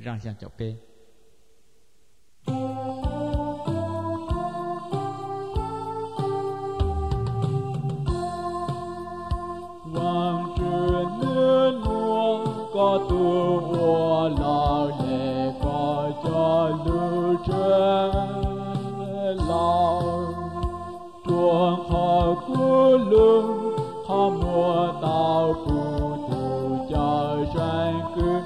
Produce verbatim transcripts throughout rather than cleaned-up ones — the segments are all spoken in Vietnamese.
răng sang chọc bê Hoàng truyền nước nuông có tu hoa lao lệ có cho lưu trên lao tuồng họ cú lưng họ mùa tàu phù thủ cho tranh cứ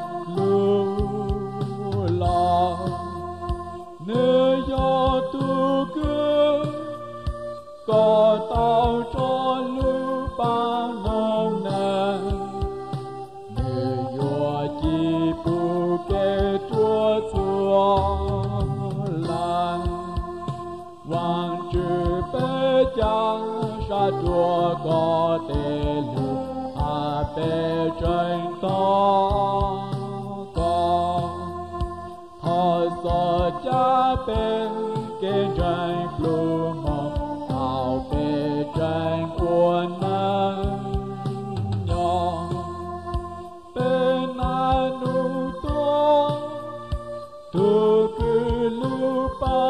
lưu lao nơi do tu cứ có tàu cho lưu ba nông nè nơi do chi phù kê chúa chúa lan Hoàng trừ bế cha sa chúa có tê lù à bế tranh to có họ so cha bế kê tranh lù mong thảo bế tranh uốn nâng nhỏ bế na nu to tu cư lưu ba